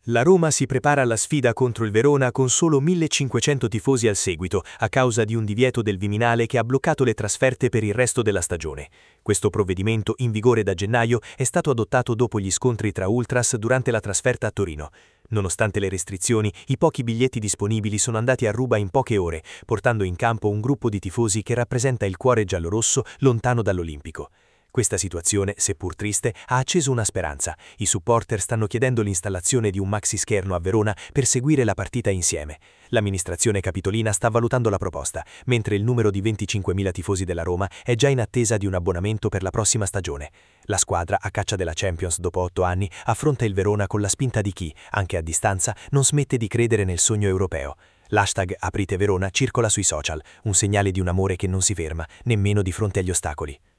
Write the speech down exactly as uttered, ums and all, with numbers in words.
La Roma si prepara alla sfida contro il Verona con solo millecinquecento tifosi al seguito, a causa di un divieto del Viminale che ha bloccato le trasferte per il resto della stagione. Questo provvedimento, in vigore da gennaio, è stato adottato dopo gli scontri tra Ultras durante la trasferta a Torino. Nonostante le restrizioni, i pochi biglietti disponibili sono andati a ruba in poche ore, portando in campo un gruppo di tifosi che rappresenta il cuore giallorosso lontano dall'Olimpico. Questa situazione, seppur triste, ha acceso una speranza. I supporter stanno chiedendo l'installazione di un maxi schermo a Verona per seguire la partita insieme. L'amministrazione capitolina sta valutando la proposta, mentre il numero di venticinquemila tifosi della Roma è già in attesa di un abbonamento per la prossima stagione. La squadra, a caccia della Champions dopo otto anni, affronta il Verona con la spinta di chi, anche a distanza, non smette di credere nel sogno europeo. L'hashtag Aprite Verona circola sui social, un segnale di un amore che non si ferma, nemmeno di fronte agli ostacoli.